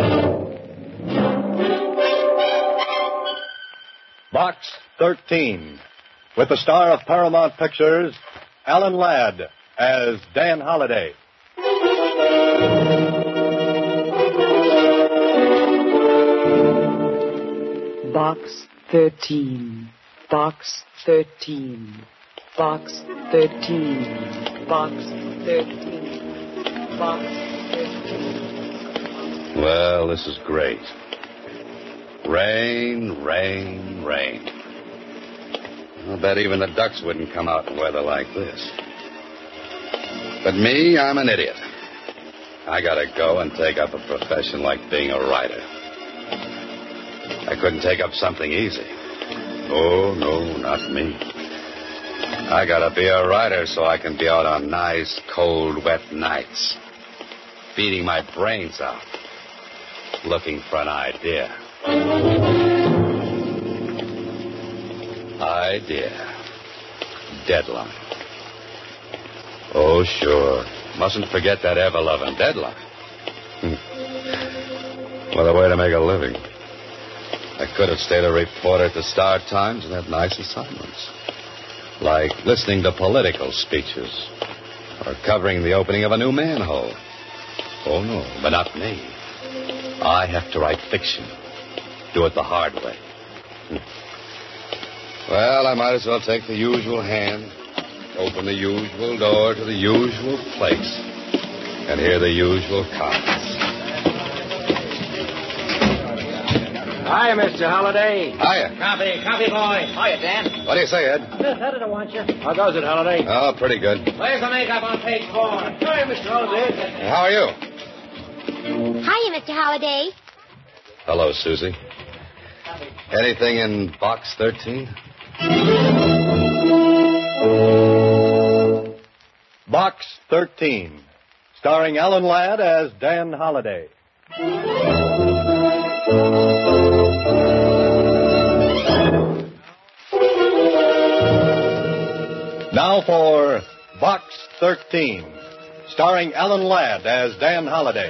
Box 13, with the star of Paramount Pictures, Alan Ladd, as Dan Holliday. Box 13, Box 13, Box 13, Box 13, Box 13. Well, this is great. Rain, rain, rain. I'll bet even the ducks wouldn't come out in weather like this. But me, I'm an idiot. I gotta go and take up a profession like being a writer. I couldn't take up something easy. Oh, no, not me. I gotta be a writer so I can be out on nice, cold, wet nights, beating my brains out, looking for an idea. Idea. Deadline. Oh, sure. Mustn't forget that ever-loving deadline. What a way to make a living. I could have stayed a reporter at the Star-Times and had nice assignments, like listening to political speeches or covering the opening of a new manhole. Oh, no, but not me. I have to write fiction. Do it the hard way. Well, I might as well take the usual hand, open the usual door to the usual place, and hear the usual comments. Hiya, Mr. Holliday. Hiya. Coffee boy. Hiya, Dan. What do you say, Ed? How did I want you? How goes it, Holliday? Oh, pretty good. Where's the makeup on page 4? Hiya, Mr. Holliday. How are you? Hiya, Mr. Holliday. Hello, Susie. Anything in box 13? Box 13, starring Alan Ladd as Dan Holliday. Now for Box 13, starring Alan Ladd as Dan Holliday.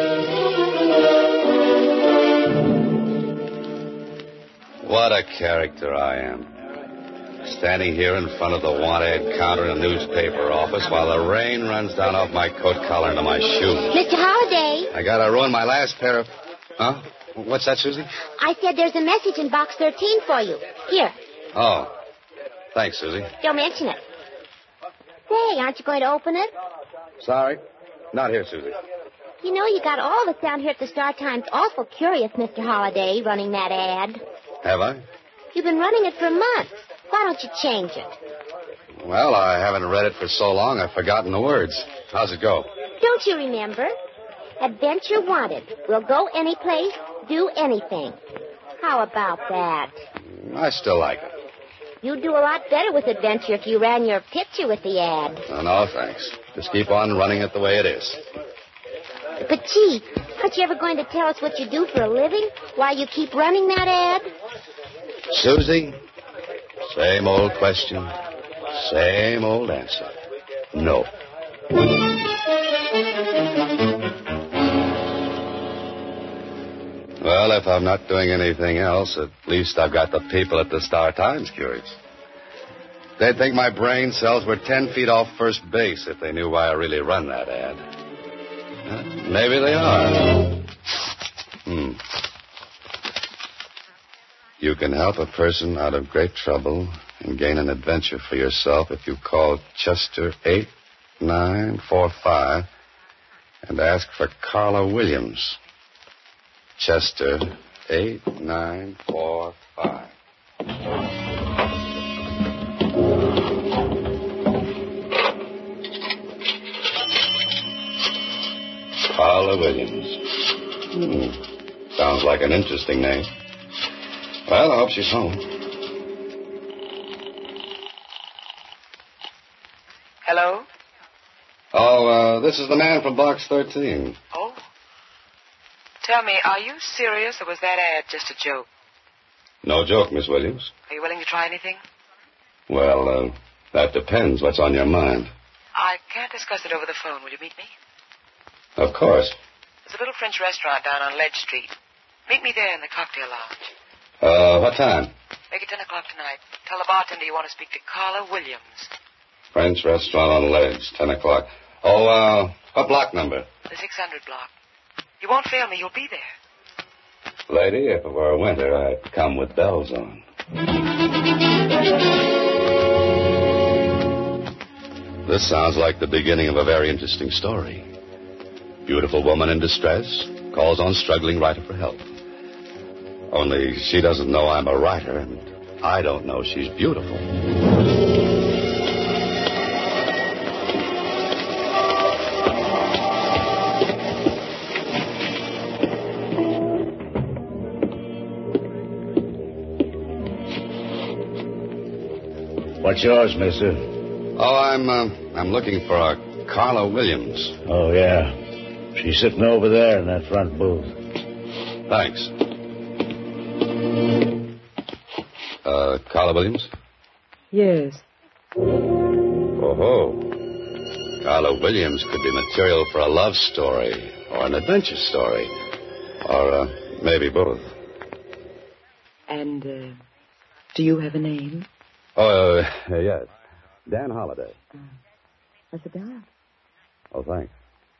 What a character I am. Standing here in front of the want-ad counter in a newspaper office while the rain runs down off my coat collar into my shoes. Mr. Holliday. I gotta ruin my last pair of... Huh? What's that, Susie? I said there's a message in box 13 for you. Here. Oh. Thanks, Susie. Don't mention it. Say, aren't you going to open it? Sorry. Not here, Susie. You know, you got all of us down here at the Star-Times awful curious, Mr. Holliday, running that ad. Have I? You've been running it for months. Why don't you change it? Well, I haven't read it for so long I've forgotten the words. How's it go? Don't you remember? Adventure wanted. We'll go any place, do anything. How about that? I still like it. You'd do a lot better with adventure if you ran your picture with the ad. Oh, no, thanks. Just keep on running it the way it is. But, gee, aren't you ever going to tell us what you do for a living? Why you keep running that ad? Susie, same old question, same old answer. No. Well, if I'm not doing anything else, at least I've got the people at the Star-Times curious. They'd think my brain cells were 10 feet off first base if they knew why I really run that ad. Maybe they are. You can help a person out of great trouble and gain an adventure for yourself if you call Chester 8945 and ask for Carla Williams. Chester 8945. Carla Williams. Sounds like an interesting name. Well, I hope she's home. Hello? Oh, this is the man from Box 13. Oh. Tell me, are you serious, or was that ad just a joke? No joke, Miss Williams. Are you willing to try anything? Well, that depends. What's on your mind? I can't discuss it over the phone. Will you meet me? Of course. It's little French restaurant down on Ledge Street. Meet me there in the cocktail lounge. What time? Make it 10 o'clock tonight. Tell the bartender you want to speak to Carla Williams. French restaurant on Ledge, 10 o'clock. Oh, what block number? The 600 block. You won't fail me. You'll be there. Lady, if it were winter, I'd come with bells on. This sounds like the beginning of a very interesting story. Beautiful woman in distress calls on struggling writer for help. Only she doesn't know I'm a writer, and I don't know she's beautiful. What's yours, mister? Oh, I'm looking for a Carla Williams. Oh, yeah. She's sitting over there in that front booth. Thanks. Carla Williams? Yes. Oh-ho. Carla Williams could be material for a love story or an adventure story. Or maybe both. And, do you have a name? Oh, yes. Dan Holliday. What's it down? Oh, thanks.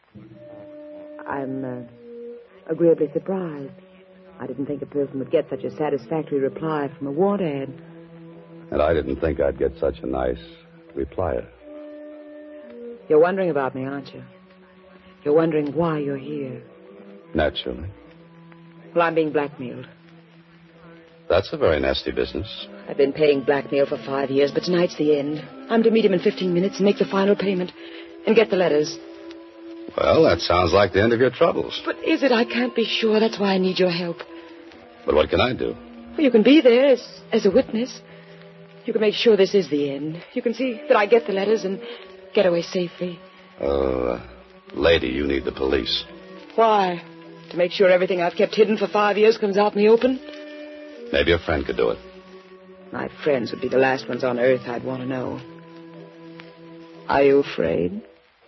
I'm, agreeably surprised. I didn't think a person would get such a satisfactory reply from a want ad. And I didn't think I'd get such a nice replier. You're wondering about me, aren't you? You're wondering why you're here. Naturally. Well, I'm being blackmailed. That's a very nasty business. I've been paying blackmail for 5 years, but tonight's the end. I'm to meet him in 15 minutes and make the final payment and get the letters. Well, that sounds like the end of your troubles. But is it? I can't be sure. That's why I need your help. But what can I do? Well, you can be there as a witness. You can make sure this is the end. You can see that I get the letters and get away safely. Lady, you need the police. Why? To make sure everything I've kept hidden for 5 years comes out in the open? Maybe a friend could do it. My friends would be the last ones on earth I'd want to know. Are you afraid?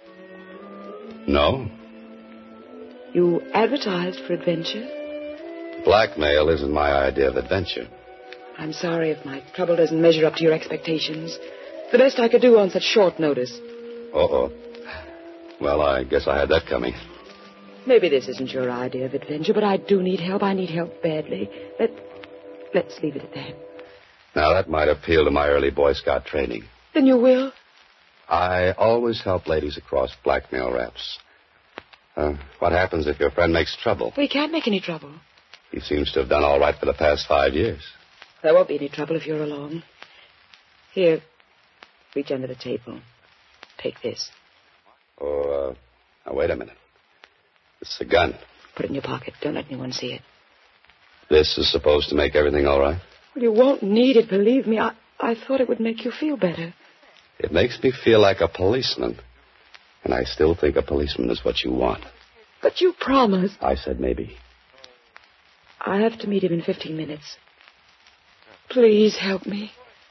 No. You advertised for adventure? Blackmail isn't my idea of adventure. I'm sorry if my trouble doesn't measure up to your expectations. The best I could do on such short notice. Uh-oh. Well, I guess I had that coming. Maybe this isn't your idea of adventure, but I do need help. I need help badly. Let's leave it at that. Now, that might appeal to my early Boy Scout training. Then you will? I always help ladies across blackmail raps. What happens if your friend makes trouble? We can't make any trouble. He seems to have done all right for the past 5 years. There won't be any trouble if you're along. Here, reach under the table. Take this. Oh, now, wait a minute. It's a gun. Put it in your pocket. Don't let anyone see it. This is supposed to make everything all right? Well, you won't need it, believe me. I thought it would make you feel better. It makes me feel like a policeman. And I still think a policeman is what you want. But you promised. I said maybe. I have to meet him in 15 minutes. Please help me.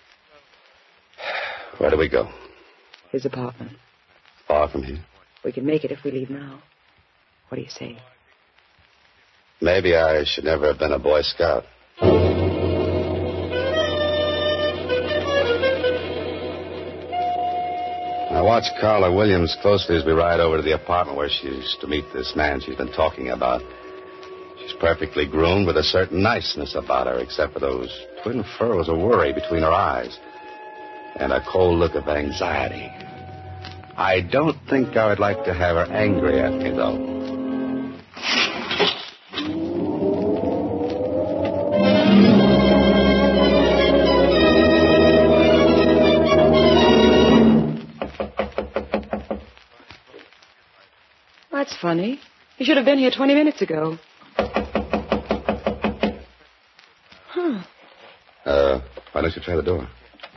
Where do we go? His apartment. Far from here? We can make it if we leave now. What do you say? Maybe I should never have been a Boy Scout. I watch Carla Williams closely as we ride over to the apartment where she's to meet this man she's been talking about. She's perfectly groomed with a certain niceness about her, except for those twin furrows of worry between her eyes and a cold look of anxiety. I don't think I would like to have her angry at me, though. That's funny. You should have been here 20 minutes ago. Why don't you try the door?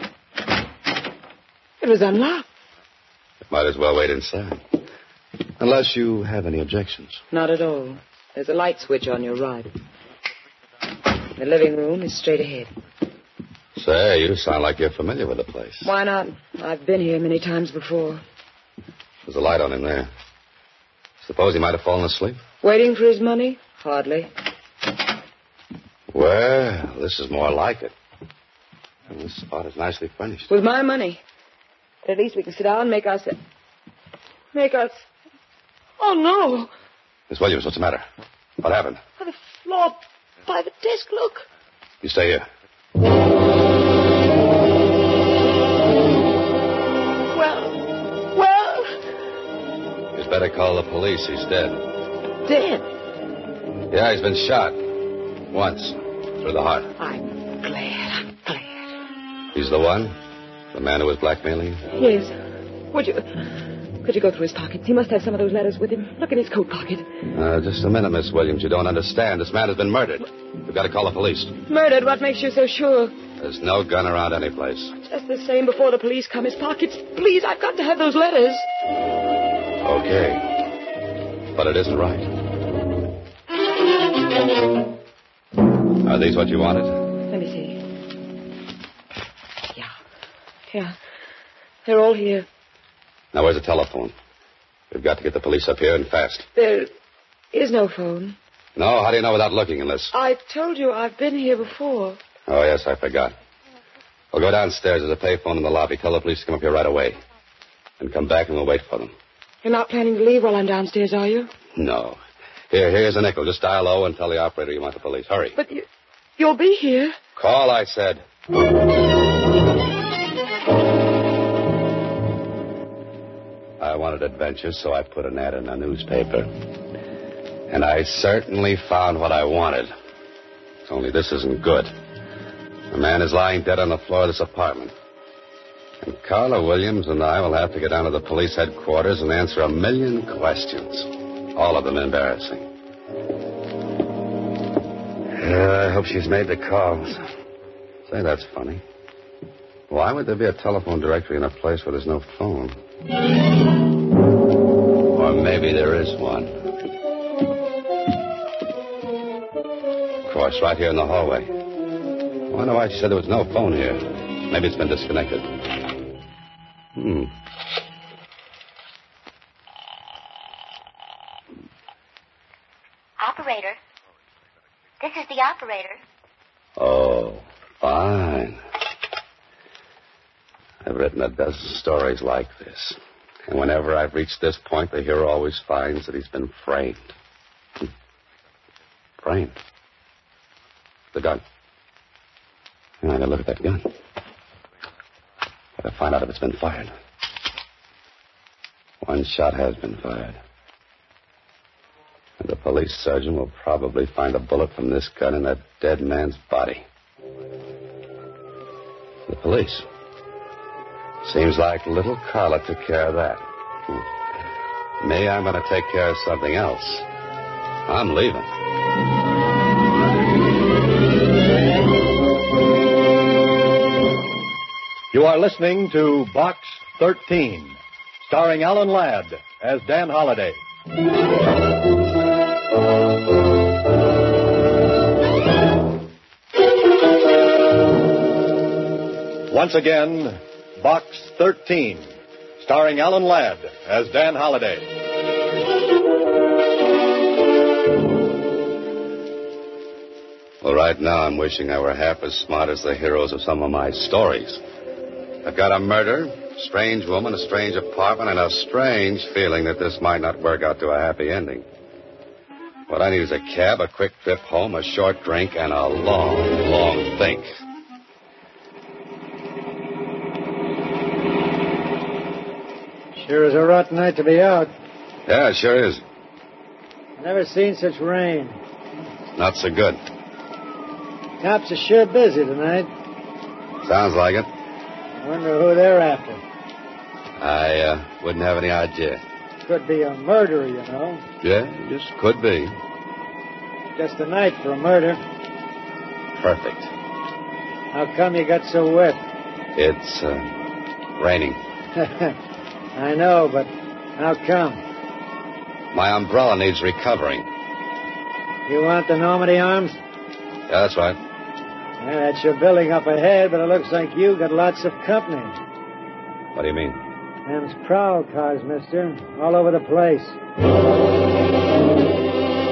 It was unlocked. Might as well wait inside. Unless you have any objections. Not at all. There's a light switch on your right. The living room is straight ahead. Say, you sound like you're familiar with the place. Why not? I've been here many times before. There's a light on in there. Suppose he might have fallen asleep? Waiting for his money? Hardly. Well, this is more like it. And this spot is nicely furnished. With my money. But at least we can sit down and make us... Oh, no. Miss Williams, what's the matter? What happened? On the floor by the desk, look. You stay here. Well... You'd better call the police. He's dead. Dead? Yeah, he's been shot. Once. Through the heart. I'm glad. He's the one? The man who was blackmailing you? Yes. Could you go through his pockets? He must have some of those letters with him. Look in his coat pocket. Just a minute, Miss Williams. You don't understand. This man has been murdered. We've got to call the police. Murdered? What makes you so sure? There's no gun around any place. Just the same before the police come. His pockets. Please, I've got to have those letters. Okay. But it isn't right. Are these what you wanted? Let me see. Yeah. They're all here. Now, where's the telephone? We've got to get the police up here and fast. There is no phone. No? How do you know without looking unless... I told you I've been here before. Oh, yes, I forgot. We'll go downstairs. There's a payphone in the lobby. Tell the police to come up here right away. And come back and we'll wait for them. You're not planning to leave while I'm downstairs, are you? No. Here's a nickel. Just dial 0 and tell the operator you want the police. Hurry. But you'll be here. Call, I said. I wanted adventure, so I put an ad in a newspaper. And I certainly found what I wanted. Only this isn't good. The man is lying dead on the floor of this apartment. And Carla Williams and I will have to get down to the police headquarters and answer 1,000,000 questions. All of them embarrassing. I hope she's made the calls. Say, that's funny. Why would there be a telephone directory in a place where there's no phone? Or maybe there is one. Of course, right here in the hallway. I wonder why she said there was no phone here. Maybe it's been disconnected. Operator. This is the operator. Oh, fine. I've written a dozen stories like this. And whenever I've reached this point, the hero always finds that he's been framed. Framed? The gun. I gotta look at that gun. Gotta find out if it's been fired. One shot has been fired. And the police surgeon will probably find a bullet from this gun in that dead man's body. The police. Seems like little Carla took care of that. Me, I'm going to take care of something else. I'm leaving. You are listening to Box 13, starring Alan Ladd as Dan Holliday. Once again, Box 13, starring Alan Ladd as Dan Holliday. Well, right now I'm wishing I were half as smart as the heroes of some of my stories. I've got a murder, a strange woman, a strange apartment, and a strange feeling that this might not work out to a happy ending. What I need is a cab, a quick trip home, a short drink, and a long, long think. Sure is a rotten night to be out. Yeah, it sure is. Never seen such rain. Not so good. Cops are sure busy tonight. Sounds like it. Wonder who they're after. I wouldn't have any idea. Could be a murderer, you know. Yeah, just could be. Just a night for a murder. Perfect. How come you got so wet? It's raining. I know, but how come? My umbrella needs recovering. You want the Normandy Arms? Yeah, that's right. Yeah, that's your building up ahead, but it looks like you got lots of company. What do you mean? Them's prowl cars, mister. All over the place.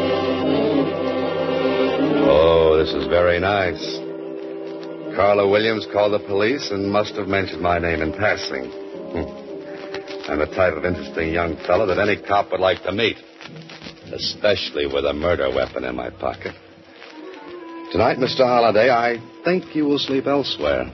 nice. Carla Williams called the police and must have mentioned my name in passing. I'm the type of interesting young fellow that any cop would like to meet, especially with a murder weapon in my pocket. Tonight, Mr. Holliday, I think you will sleep elsewhere.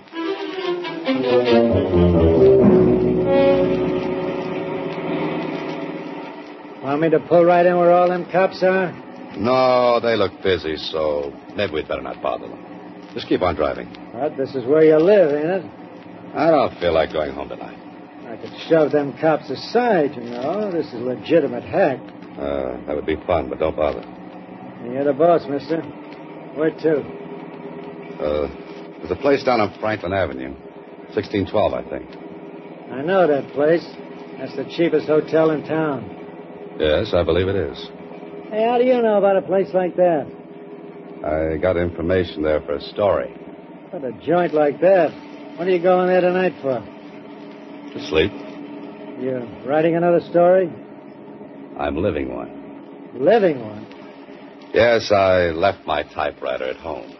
Want me to pull right in where all them cops are? No, they look busy, so maybe we'd better not bother them. Just keep on driving. What? This is where you live, ain't it? I don't feel like going home tonight. I could shove them cops aside, you know. This is legitimate hack. That would be fun, but don't bother. You're the boss, mister. Where to? There's a place down on Franklin Avenue. 1612, I think. I know that place. That's the cheapest hotel in town. Yes, I believe it is. Hey, how do you know about a place like that? I got information there for a story. What, a joint like that? What are you going there tonight for? To sleep. You writing another story? I'm living one. Living one? Yes, I left my typewriter at home.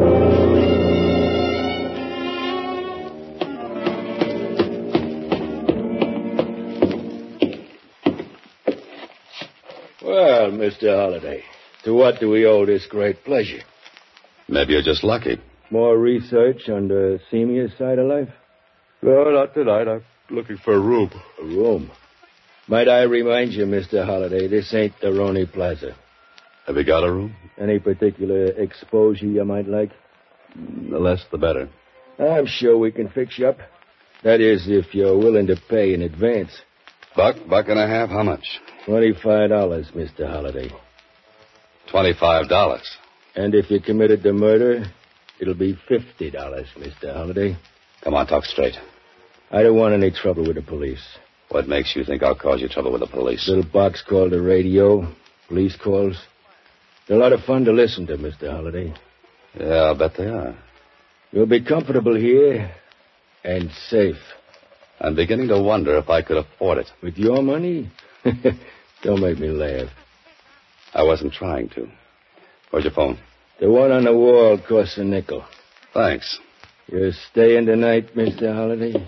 Well, Mr. Holliday, to what do we owe this great pleasure? Maybe you're just lucky. More research on the seamier side of life? No, not tonight. I'm looking for a room. A room? Might I remind you, Mr. Holliday, this ain't the Roney Plaza. Have you got a room? Any particular exposure you might like? The less, the better. I'm sure we can fix you up. That is, if you're willing to pay in advance. $1.50, $1.50, how much? $25, Mr. Holliday. $25. And if you committed the murder, it'll be $50, Mr. Holliday. Come on, talk straight. I don't want any trouble with the police. What makes you think I'll cause you trouble with the police? Little box called the radio, police calls. They're a lot of fun to listen to, Mr. Holliday. Yeah, I'll bet they are. You'll be comfortable here and safe. I'm beginning to wonder if I could afford it. With your money? Don't make me laugh. I wasn't trying to. Where's your phone? The one on the wall costs a nickel. Thanks. You're staying tonight, Mr. Holliday?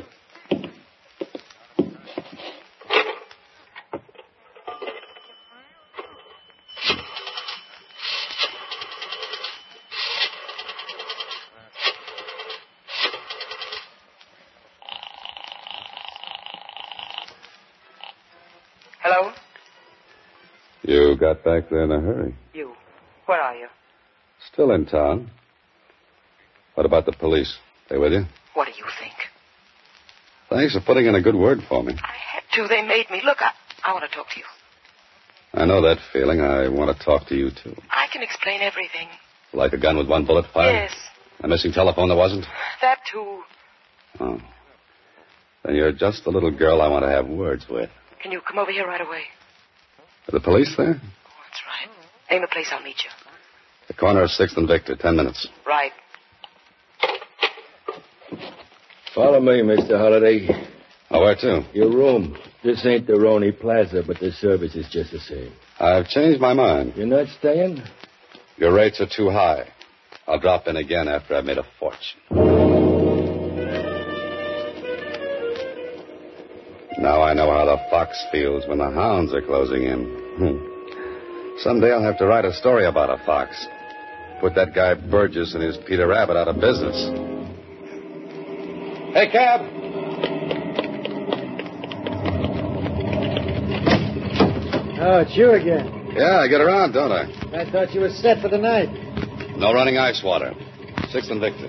Hello? You got back there in a hurry. You. Where are you? Still in town. What about the police? They with you? What do you think? Thanks for putting in a good word for me. I had to. They made me. Look, I want to talk to you. I know that feeling. I want to talk to you, too. I can explain everything. Like a gun with one bullet fired? Yes. A missing telephone that wasn't? That, too. Oh. Then you're just the little girl I want to have words with. Can you come over here right away? Are the police there? Oh, that's right. Name the place. I'll meet you. The corner of 6th and Victor. 10 minutes. Right. Follow me, Mr. Holliday. Oh, where to? Your room. This ain't the Roney Plaza, but the service is just the same. I've changed my mind. You're not staying? Your rates are too high. I'll drop in again after I've made a fortune. Now I know how the fox feels when the hounds are closing in. Someday I'll have to write a story about a fox. Put that guy Burgess and his Peter Rabbit out of business. Hey, cab! Oh, it's you again. Yeah, I get around, don't I? I thought you were set for the night. No running ice water. 6th and Victor.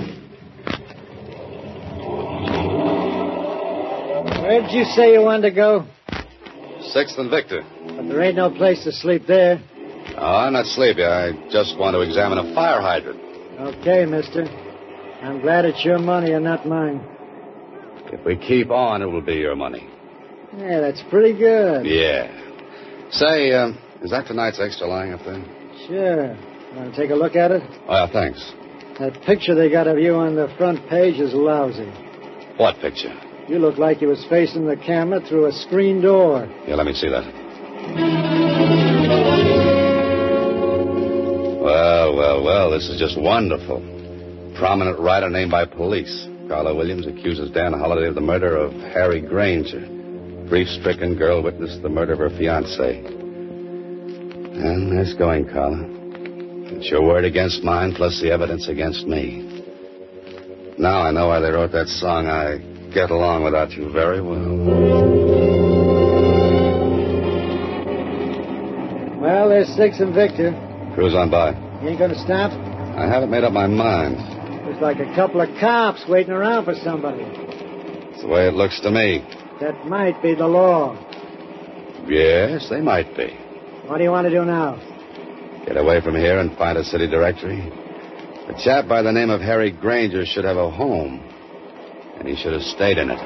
Where did you say you wanted to go? 6th and Victor. But there ain't no place to sleep there. Oh, I'm not sleepy. I just want to examine a fire hydrant. Okay, mister. I'm glad it's your money and not mine. If we keep on, it will be your money. Yeah, that's pretty good. Yeah. Say, is that tonight's extra lying up there? Sure. Want to take a look at it? Oh, yeah, thanks. That picture they got of you on the front page is lousy. What picture? You look like you was facing the camera through a screen door. Yeah, let me see that. well, this is just wonderful. Prominent writer named by police. Carla Williams accuses Dan Holliday of the murder of Harry Granger. Grief-stricken girl witnessed the murder of her fiancé. And nice going, Carla. It's your word against mine, plus the evidence against me. Now I know why they wrote that song, I Get Along Without You Very Well. Well, there's Six and Victor. Cruise on by. You ain't gonna stop? I haven't made up my mind. There's like a couple of cops waiting around for somebody. It's the way it looks to me. That might be the law. Yes, they might be. What do you want to do now? Get away from here and find a city directory. A chap by the name of Harry Granger should have a home. And he should have stayed in it.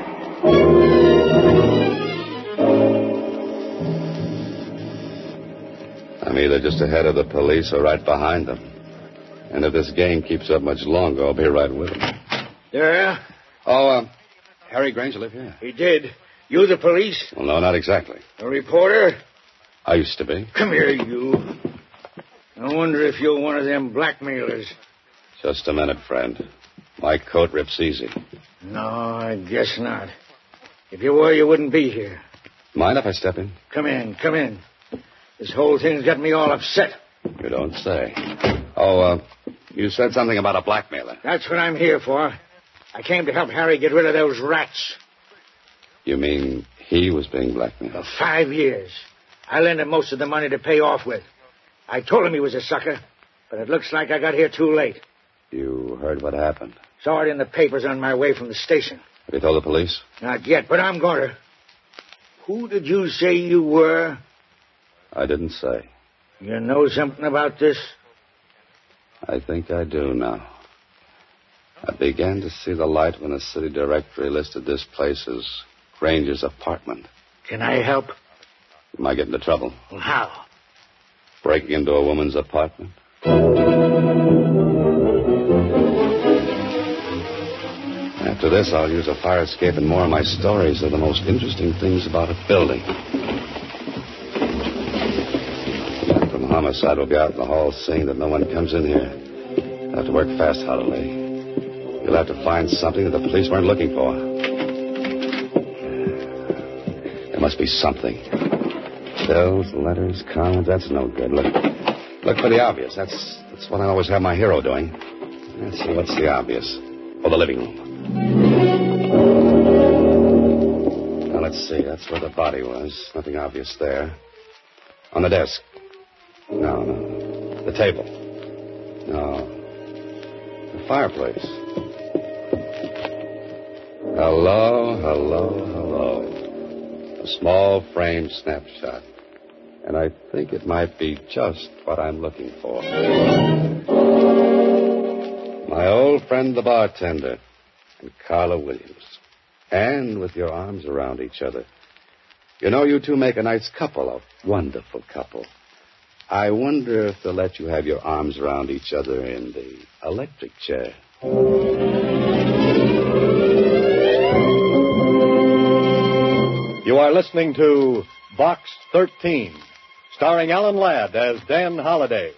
I'm either just ahead of the police or right behind them. And if this game keeps up much longer, I'll be right with them. Yeah? Oh, Harry Granger live here? He did. You the police? Well, no, not exactly. A reporter? I used to be. Come here, you. I wonder if you're one of them blackmailers. Just a minute, friend. My coat rips easy. No, I guess not. If you were, you wouldn't be here. Mind if I step in? Come in, come in. This whole thing's got me all upset. You don't say. Oh, you said something about a blackmailer. That's what I'm here for. I came to help Harry get rid of those rats. You mean he was being blackmailed? For 5 years. I lent him most of the money to pay off with. I told him he was a sucker, but it looks like I got here too late. You heard what happened? Saw it in the papers on my way from the station. Have you told the police? Not yet, but I'm going to. Who did you say you were? I didn't say. You know something about this? I think I do now. I began to see the light when the city directory listed this place as Granger's apartment. Can I help? You might get into trouble. Well, how? Breaking into a woman's apartment. After this, I'll use a fire escape and more of my stories. They're the most interesting things about a building. Man from homicide will be out in the hall seeing that no one comes in here. You'll have to work fast, Holiday. You'll have to find something that the police weren't looking for. There must be something. Bills, letters, comments, that's no good. Look for the obvious. That's what I always have my hero doing. Let's see, what's the obvious? Oh, the living room. Now, let's see. That's where the body was. Nothing obvious there. On the desk. No. The table. No. The fireplace. Hello. A small frame snapshot. And I think it might be just what I'm looking for. My old friend, the bartender, and Carla Williams. And with your arms around each other. You know, you two make a nice couple, a wonderful couple. I wonder if they'll let you have your arms around each other in the electric chair. You are listening to Box 13, starring Alan Ladd as Dan Holliday.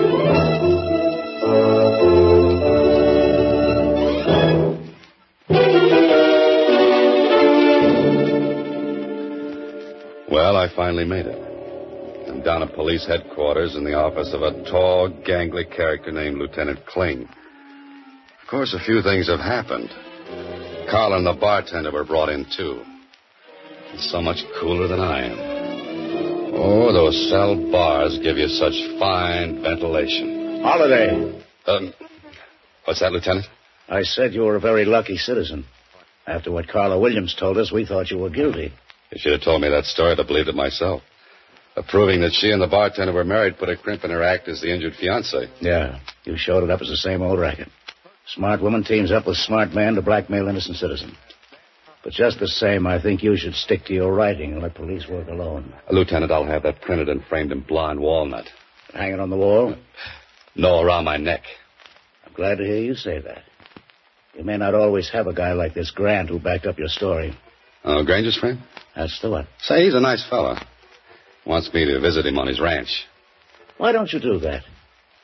Well, I finally made it. I'm down at police headquarters in the office of a tall, gangly character named Lieutenant Kling. Of course, a few things have happened. Carl and the bartender were brought in, too. He's so much cooler than I am. Oh, those cell bars give you such fine ventilation. Holiday. What's that, Lieutenant? I said you were a very lucky citizen. After what Carla Williams told us, we thought you were guilty. You should have told me that story. I'd have believed it myself. Proving that she and the bartender were married put a crimp in her act as the injured fiancé. Yeah, you showed it up as the same old racket. Smart woman teams up with smart man to blackmail innocent citizen. But just the same, I think you should stick to your writing and let police work alone. Lieutenant, I'll have that printed and framed in blonde walnut. Hang it on the wall? No, around my neck. I'm glad to hear you say that. You may not always have a guy like this Grant who backed up your story. Oh, Granger's friend? That's the one. Say, he's a nice fellow. Wants me to visit him on his ranch. Why don't you do that?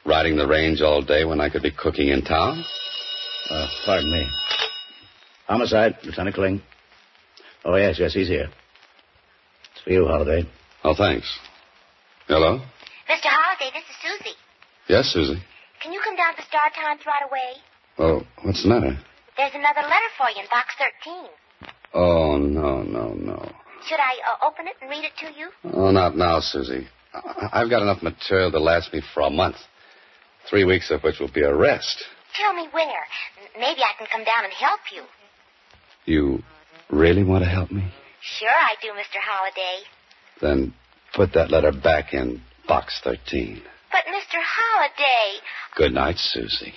Riding the range all day when I could be cooking in town? Pardon me. Homicide, Lieutenant Kling. Oh, yes, he's here. It's for you, Holliday. Oh, thanks. Hello? Mr. Holliday, this is Susie. Yes, Susie. Can you come down to Star Times right away? Oh, what's the matter? There's another letter for you in box 13. Oh, no. Should I open it and read it to you? Oh, not now, Susie. I've got enough material to last me for a month. 3 weeks of which will be a rest. Tell me where. Maybe I can come down and help you. You really want to help me? Sure I do, Mr. Holliday. Then put that letter back in box 13. But, Mr. Holliday... Good night, Susie.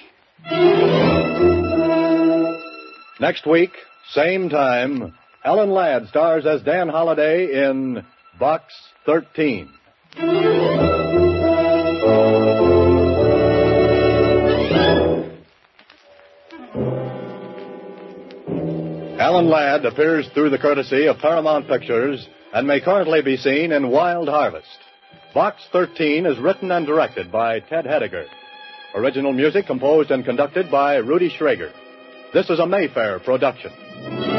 Next week, same time, Alan Ladd stars as Dan Holliday in Box 13. Alan Ladd appears through the courtesy of Paramount Pictures and may currently be seen in Wild Harvest. Box 13 is written and directed by Ted Hediger. Original music composed and conducted by Rudy Schrager. This is a Mayfair production.